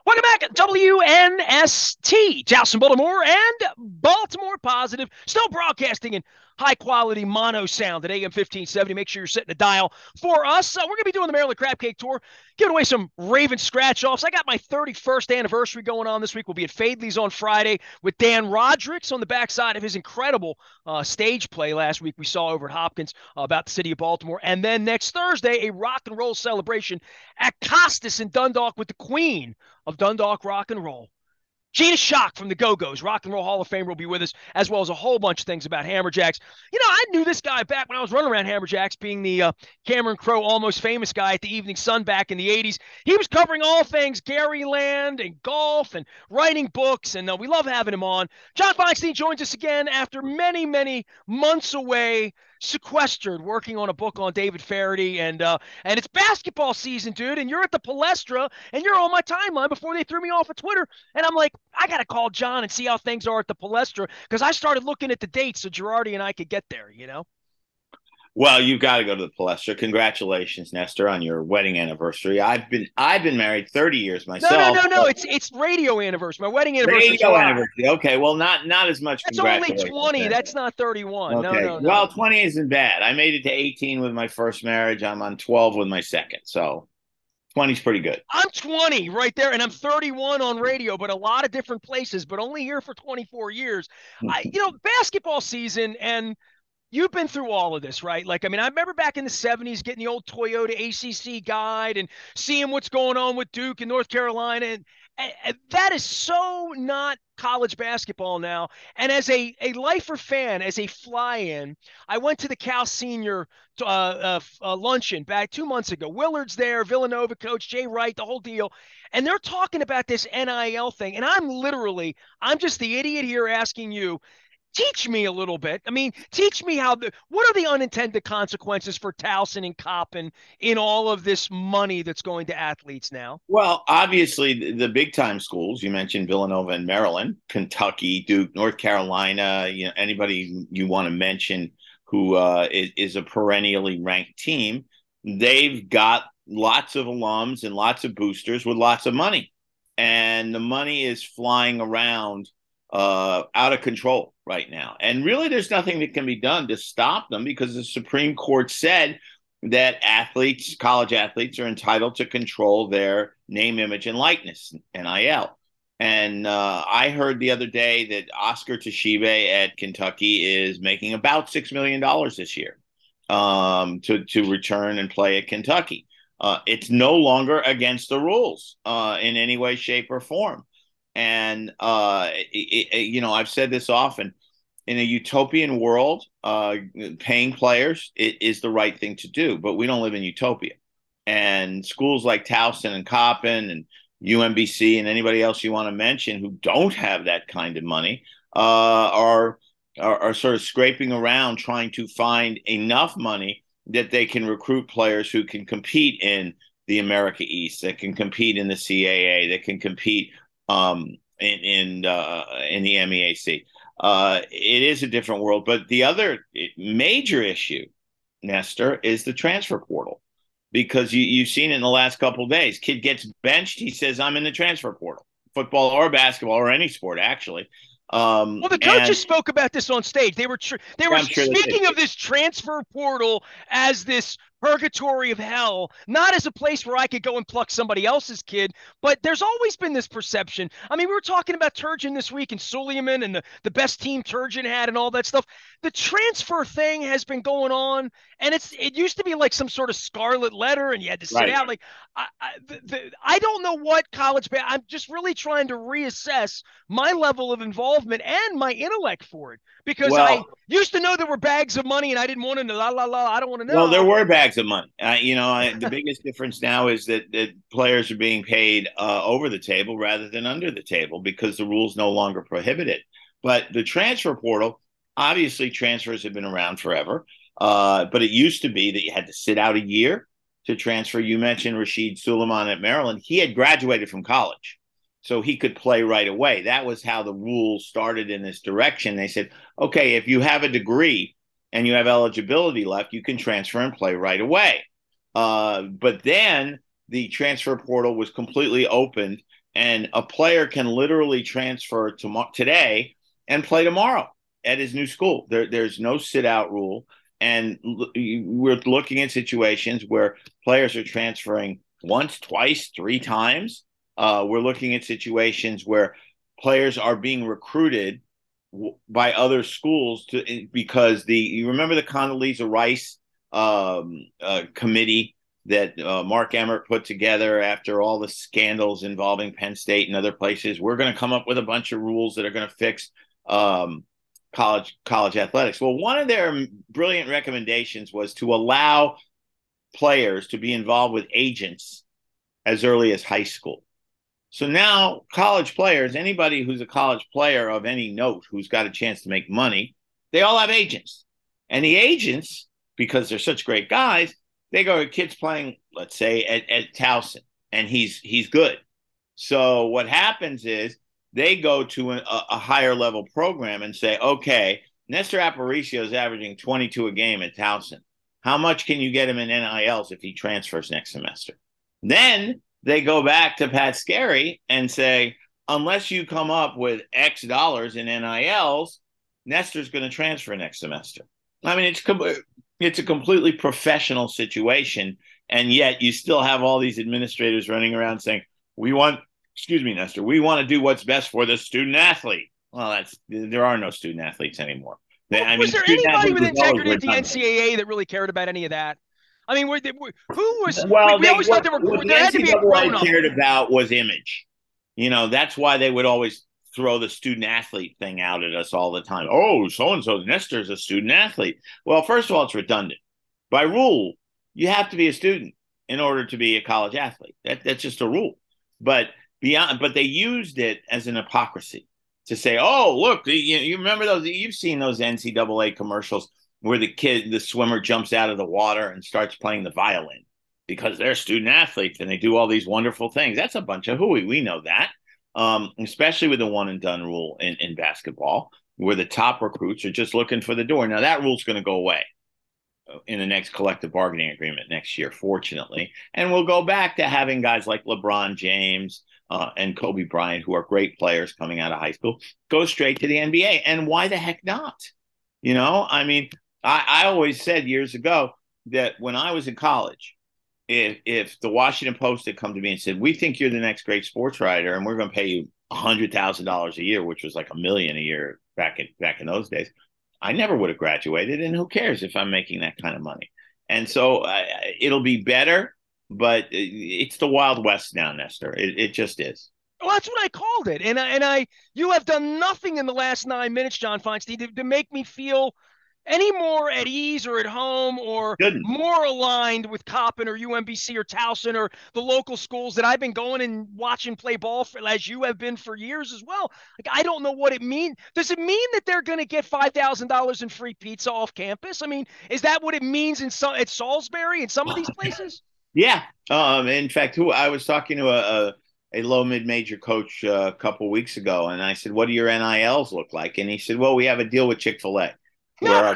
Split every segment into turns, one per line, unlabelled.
Welcome back, WNST, Towson, Baltimore, and Baltimore Positive. Still broadcasting in high quality mono sound at AM 1570. Make sure you're setting the dial for us. We're going to be doing the Maryland Crab Cake Tour, giving away some Raven scratch offs. I got my 31st anniversary going on this week. We'll be at Fadley's on Friday with Dan Rodricks on the backside of his incredible stage play last week we saw over at Hopkins about the city of Baltimore. And then next Thursday, a rock and roll celebration at Costas in Dundalk with the Queen of Dundalk rock and roll. Gina Shock from the Go-Go's, Rock and Roll Hall of Famer, will be with us, as well as a whole bunch of things about Hammerjacks. You know, I knew this guy back when I was running around Hammerjacks, being the Cameron Crowe Almost Famous guy at the Evening Sun back in the 80s. He was covering all things Garyland and golf and writing books, and we love having him on. John Feinstein joins us again after many, many months away, sequestered, working on a book on David Faraday, and it's basketball season, dude, and you're at the Palestra, and you're on my timeline before they threw me off of Twitter, and I'm like, I got to call John and see how things are at the Palestra, because I started looking at the dates so Girardi and I could get there, you know?
Well, you've got to go to the Palestra. Congratulations, Nestor, on your wedding anniversary. I've been married 30 years myself.
No. It's radio anniversary. My wedding anniversary is
Radio
July.
anniversary. Okay, well, not as much.
That's only
Congratulations
20.
then.
That's not 31.
Okay.
No.
Well, 20 isn't bad. I made it to 18 with my first marriage. I'm on 12 with my second. So 20 is pretty good.
I'm 20 right there, and I'm 31 on radio, but a lot of different places, but only here for 24 years. Basketball season, and you've been through all of this, right? Like, I mean, I remember back in the 70s getting the old Toyota ACC guide and seeing what's going on with Duke and North Carolina. And that is so not college basketball now. And as a lifer fan, as a fly-in, I went to the Cal Senior luncheon back 2 months ago. Willard's there, Villanova coach, Jay Wright, the whole deal. And they're talking about this NIL thing. And I'm just the idiot here asking you, teach me a little bit. I mean, teach me what are the unintended consequences for Towson and Coppin in all of this money that's going to athletes now?
Well, obviously, the big time schools you mentioned, Villanova and Maryland, Kentucky, Duke, North Carolina. Anybody you want to mention who is a perennially ranked team, they've got lots of alums and lots of boosters with lots of money, and the money is flying around out of control right now. And really, there's nothing that can be done to stop them because the Supreme Court said that college athletes, are entitled to control their name, image, and likeness, NIL. And I heard the other day that Oscar Tshiebwe at Kentucky is making about $6 million this year to return and play at Kentucky. It's no longer against the rules in any way, shape, or form. And, I've said this often, in a utopian world, paying players is the right thing to do, but we don't live in utopia. And schools like Towson and Coppin and UMBC and anybody else you want to mention who don't have that kind of money are sort of scraping around trying to find enough money that they can recruit players who can compete in the America East, that can compete in the CAA, that can compete in the MEAC. It is a different world, but the other major issue, Nestor, is the transfer portal, because you've seen it in the last couple of days. Kid gets benched, he says, "I'm in the transfer portal," football or basketball or any sport, actually.
Well, the coaches spoke about this on stage. They were speaking of this transfer portal as this purgatory of hell, not as a place where I could go and pluck somebody else's kid, but there's always been this perception. I mean, we were talking about Turgeon this week and Suleiman and the best team Turgeon had and all that stuff. The transfer thing has been going on, and it used to be like some sort of scarlet letter, and you had to sit out. Like, I don't know what I'm just really trying to reassess my level of involvement and my intellect for it, because I used to know there were bags of money, and I didn't want to know. I don't want to know.
Well, there were bags of money. The biggest difference now is that players are being paid over the table rather than under the table because the rules no longer prohibit it. But the transfer portal, obviously, transfers have been around forever. But it used to be that you had to sit out a year to transfer. You mentioned Rasheed Suleiman at Maryland. He had graduated from college, so he could play right away. That was how the rules started in this direction. They said, okay, if you have a degree and you have eligibility left, you can transfer and play right away. But then the transfer portal was completely opened, and a player can literally transfer today and play tomorrow at his new school. There's no sit out rule. And we're looking at situations where players are transferring once, twice, three times. We're looking at situations where players are being recruited by other schools because you remember the Condoleezza Rice committee that Mark Emmert put together after all the scandals involving Penn State and other places. We're going to come up with a bunch of rules that are going to fix college athletics. Well, one of their brilliant recommendations was to allow players to be involved with agents as early as high school. So now college players, anybody who's a college player of any note who's got a chance to make money, they all have agents. And the agents, because they're such great guys, they go to kids playing, let's say, at Towson, and he's good. So what happens is they go to a higher level program and say, okay, Nestor Aparicio is averaging 22 a game at Towson. How much can you get him in NILs if he transfers next semester? Then they go back to Pat Scarry and say, unless you come up with X dollars in NILs, Nestor's going to transfer next semester. I mean, it's a completely professional situation, and yet you still have all these administrators running around saying, excuse me, Nestor, we want to do what's best for the student athlete. Well, there are no student athletes anymore.
Was there anybody with integrity at the NCAA that really cared about any of that? I mean, who was?
Well, we always thought there had to be a grown-up. Cared about was image. That's why they would always throw the student athlete thing out at us all the time. Oh, so-and-so, Nestor's a student athlete. Well, first of all, it's redundant. By rule, you have to be a student in order to be a college athlete. That's just a rule. But they used it as an hypocrisy to say, oh, look, you remember those? You've seen those NCAA commercials where the swimmer jumps out of the water and starts playing the violin because they're student athletes and they do all these wonderful things. That's a bunch of hooey. We know that, especially with the one and done rule in basketball, where the top recruits are just looking for the door. Now, that rule's going to go away in the next collective bargaining agreement next year, fortunately. And we'll go back to having guys like LeBron James and Kobe Bryant, who are great players coming out of high school, go straight to the NBA. And why the heck not? I mean, I always said years ago that when I was in college, if the Washington Post had come to me and said, we think you're the next great sports writer and we're going to pay you $100,000 a year, which was like $1 million a year back in those days, I never would have graduated. And who cares if I'm making that kind of money? And so it'll be better, but it's the Wild West now, Nestor. It just is.
Well, that's what I called it. And you have done nothing in the last 9 minutes, John Feinstein, to make me feel any more at ease or at home or more aligned with Coppin or UMBC or Towson or the local schools that I've been going and watching play ball for, as you have been for years as well. Like, I don't know what it means. Does it mean that they're going to get $5,000 in free pizza off campus? I mean, is that what it means at Salisbury and some of these places?
Yeah. In fact, I was talking to a low mid-major coach a couple weeks ago, and I said, what do your NILs look like? And he said, well, we have a deal with Chick-fil-A.
But they're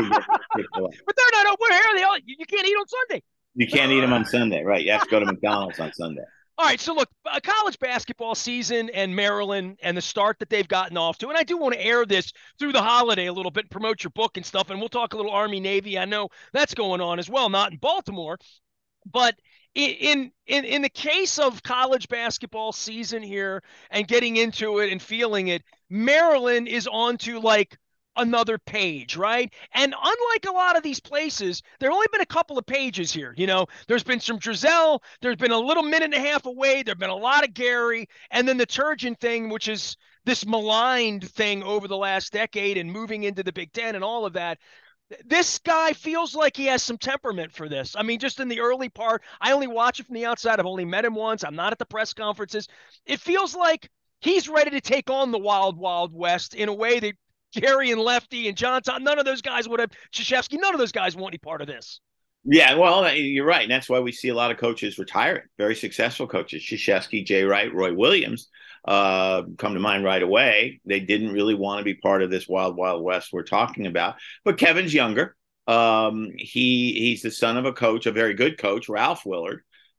not open. Where are they? You can't eat on Sunday.
You can't eat them on Sunday, right? You have to go to McDonald's on Sunday.
All right, so look, college basketball season and Maryland and the start that they've gotten off to, and I do want to air this through the holiday a little bit and promote your book and stuff, and we'll talk a little Army-Navy. I know that's going on as well, not in Baltimore, but in the case of college basketball season here and getting into it and feeling it, Maryland is on to like another page, right? And unlike a lot of these places, there have only been a couple of pages here. There's been some Drizel, there's been a little minute and a half away, there've been a lot of Gary, and then the Turgeon thing, which is this maligned thing over the last decade and moving into the Big Ten and all of that. This guy feels like he has some temperament for this. I mean, just in the early part, I only watch it from the outside. I've only met him once. I'm not at the press conferences. It feels like he's ready to take on the Wild Wild West in a way that Gary and Lefty and John, none of those guys would have, Krzyzewski, none of those guys want any part of this.
Yeah, well, you're right. And that's why we see a lot of coaches retiring, very successful coaches. Krzyzewski, Jay Wright, Roy Williams come to mind right away. They didn't really want to be part of this Wild Wild West we're talking about. But Kevin's younger. He's the son of a coach, a very good coach, Ralph Willard,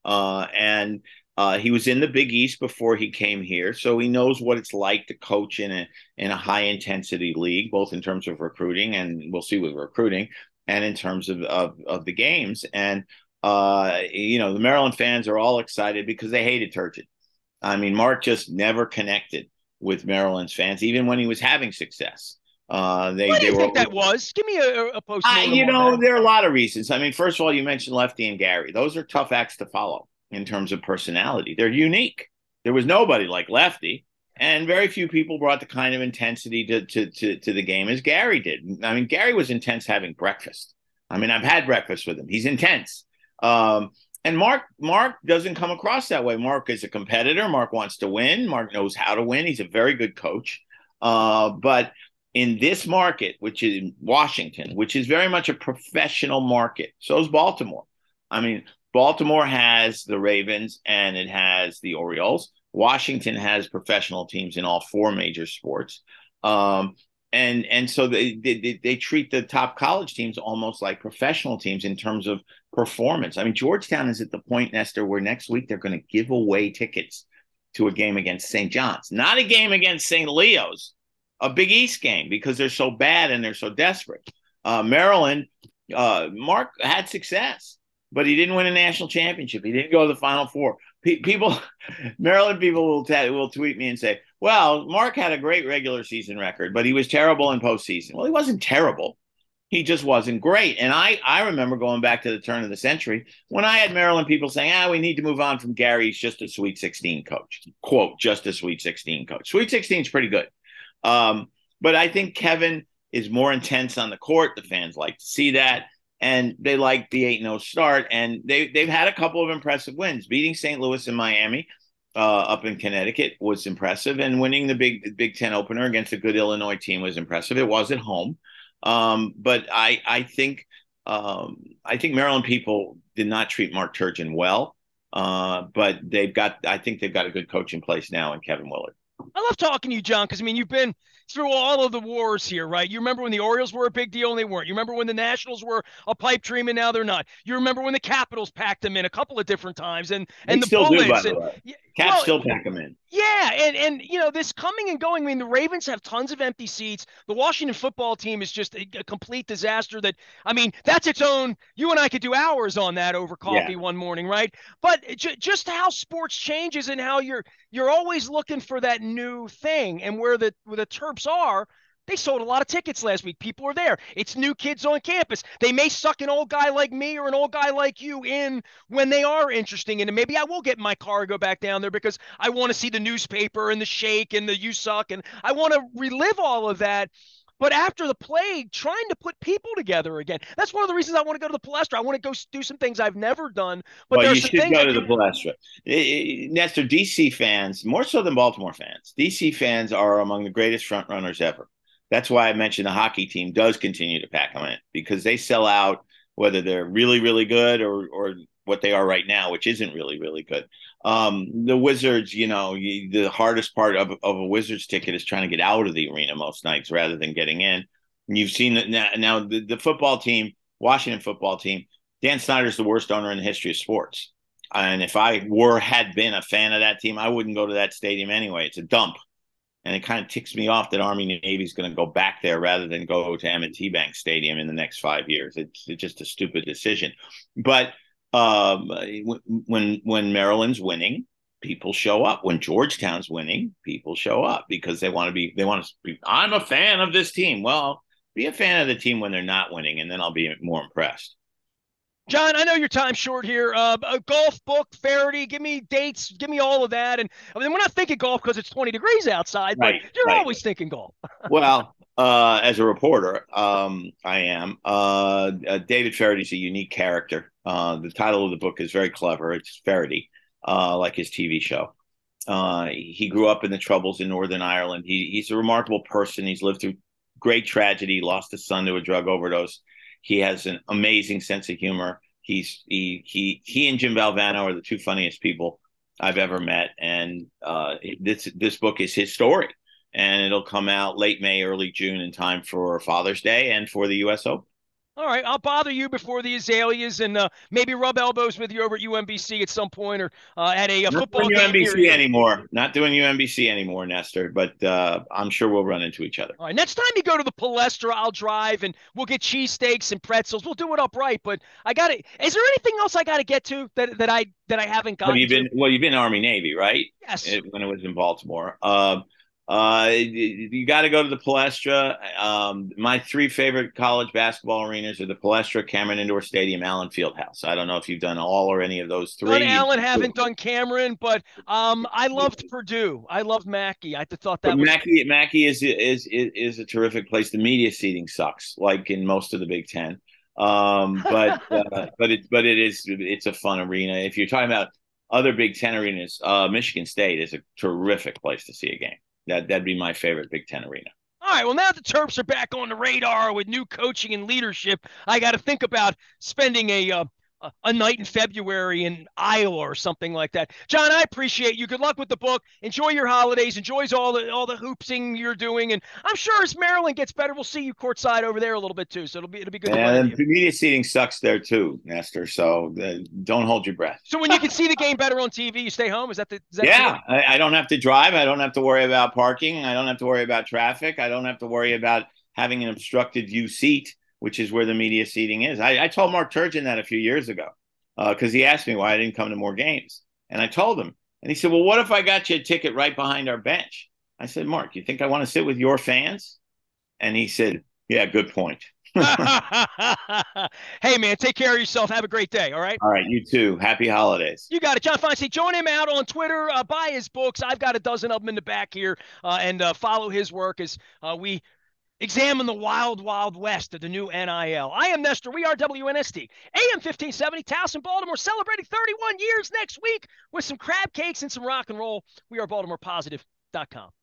And he was in the Big East before he came here, so he knows what it's like to coach in a high intensity league, both in terms of recruiting, and we'll see with recruiting, and in terms of the games. And the Maryland fans are all excited because they hated Turgeon. I mean, Mark just never connected with Maryland's fans, even when he was having success.
Why do you think that was? Give me a postmortem on that.
There are a lot of reasons. I mean, first of all, you mentioned Lefty and Gary. Those are tough acts to follow in terms of personality. They're unique. There was nobody like Lefty, and very few people brought the kind of intensity to the game as Gary did. I mean, Gary was intense having breakfast. I mean, I've had breakfast with him. He's intense. And Mark doesn't come across that way. Mark is a competitor. Mark wants to win. Mark knows how to win. He's a very good coach. But in this market, which is Washington, which is very much a professional market, so is Baltimore. I mean, Baltimore has the Ravens and it has the Orioles. Washington has professional teams in all four major sports. And so they treat the top college teams almost like professional teams in terms of performance. I mean, Georgetown is at the point, Nestor, where next week they're going to give away tickets to a game against St. John's, not a game against St. Leo's, a Big East game, because they're so bad and they're so desperate. Maryland, Mark had success, but he didn't win a national championship. He didn't go to the Final Four. Maryland people will tweet me and say, well, Mark had a great regular season record, but he was terrible in postseason. Well, he wasn't terrible. He just wasn't great. And I remember going back to the turn of the century when I had Maryland people saying, we need to move on from Gary. He's just a Sweet 16 coach. Quote, just a Sweet 16 coach. Sweet 16 is pretty good. But I think Kevin is more intense on the court. The fans like to see that. And they like the 8-0 start. And they've had a couple of impressive wins. Beating St. Louis and Miami up in Connecticut was impressive. And winning the Big Ten opener against a good Illinois team was impressive. It was at home. But I think Maryland people did not treat Mark Turgeon well. But I think they've got a good coach in place now in Kevin Willard.
I love talking to you, John, because, I mean, you've been through all of the wars here, right? You remember when the Orioles were a big deal and they weren't. You remember when the Nationals were a pipe dream and now they're not. You remember when the Capitals packed them in a couple of different times and the
still
Bullets.
Do, by the way. Caps still pack them in.
Yeah, and this coming and going. I mean, the Ravens have tons of empty seats. The Washington football team is just a complete disaster. That's its own. You and I could do hours on that over coffee one morning, right? But just how sports changes and how you're always looking for that new thing, and where the Terps are. They sold a lot of tickets last week. People are there. It's new kids on campus. They may suck an old guy like me or an old guy like you in when they are interesting. And maybe I will get in my car and go back down there because I want to see the newspaper and the shake and the you suck. And I want to relive all of that. But after the plague, trying to put people together again. That's one of the reasons I want to go to the Palestra. I want to go do some things I've never done. But
you should go to the Palestra. Nestor, DC fans, more so than Baltimore fans, DC fans are among the greatest front runners ever. That's why I mentioned the hockey team does continue to pack them in, because they sell out whether they're really, really good or what they are right now, which isn't really, really good. The Wizards, the hardest part of a Wizards ticket is trying to get out of the arena most nights rather than getting in. And you've seen that now the football team, Washington football team, Dan Snyder's the worst owner in the history of sports. And if I had been a fan of that team, I wouldn't go to that stadium anyway. It's a dump. And it kind of ticks me off that Army Navy is going to go back there rather than go to M&T Bank Stadium in the next 5 years. It's just a stupid decision. But when Maryland's winning, people show up. When Georgetown's winning, people show up because they want to be. I'm a fan of this team. Well, be a fan of the team when they're not winning, and then I'll be more impressed.
John, I know your time's short here. A golf book, Faraday, give me dates, give me all of that. And I mean, we're not thinking golf because it's 20 degrees outside, but you're always thinking golf.
Well, as a reporter, I am. David Faraday's a unique character. The title of the book is very clever. It's Faraday, like his TV show. He grew up in the Troubles in Northern Ireland. He's a remarkable person. He's lived through great tragedy, lost his son to a drug overdose. He has an amazing sense of humor. He and Jim Valvano are the two funniest people I've ever met. And this book is his story. And it'll come out late May, early June in time for Father's Day and for the U.S. Open.
All right, I'll bother you before the Azaleas and maybe rub elbows with you over at UMBC at some point or at a
Not
football
doing
game near
UMBC
you.
anymore. Not doing UMBC anymore, Nestor. But I'm sure we'll run into each other.
All right, next time you go to the Palestra, I'll drive and we'll get cheesesteaks and pretzels. We'll do it upright. But I got to. Is there anything else I got to get to that I haven't
Have
gotten
you
to?
been? Well, you've been Army Navy, right?
Yes.
When it was in Baltimore. You got to go to the Palestra. My three favorite college basketball arenas are the Palestra, Cameron Indoor Stadium, Allen Fieldhouse. I don't know if you've done all or any of those
Done
three.
Allen, haven't done Cameron, but I loved Purdue. I loved Mackey. I thought
But
that was
Mackey is a terrific place. The media seating sucks, like in most of the Big Ten. But it's a fun arena. If you're talking about other Big Ten arenas, Michigan State is a terrific place to see a game. That'd be my favorite Big Ten arena.
all right. Well, now the Terps are back on the radar with new coaching and leadership. I got to think about spending a night in February in Iowa or something like that. John, I appreciate you. Good luck with the book. Enjoy your holidays. Enjoys all the hoopsing you're doing, and I'm sure as Maryland gets better, we'll see you courtside over there a little bit too. So it'll be good to run into
And
you.
the media seating sucks there too, Nestor. So don't hold your breath.
So when you can see the game better on TV, you stay home. Is that the
Yeah,
deal?
I don't have to drive. I don't have to worry about parking. I don't have to worry about traffic. I don't have to worry about having an obstructed view seat, which is where the media seating is. I told Mark Turgeon that a few years ago because he asked me why I didn't come to more games. And I told him. And he said, well, what if I got you a ticket right behind our bench? I said, Mark, you think I want to sit with your fans? And he said, yeah, good point.
Hey man, take care of yourself. Have a great day. All right.
All right, you too. Happy holidays.
You got it, John Feinstein. Join him out on Twitter. Buy his books. I've got a dozen of them in the back here, and follow his work as we examine the wild, wild west of the new NIL. I am Nestor. We are WNST. AM 1570, Towson, Baltimore, celebrating 31 years next week with some crab cakes and some rock and roll. We are BaltimorePositive.com.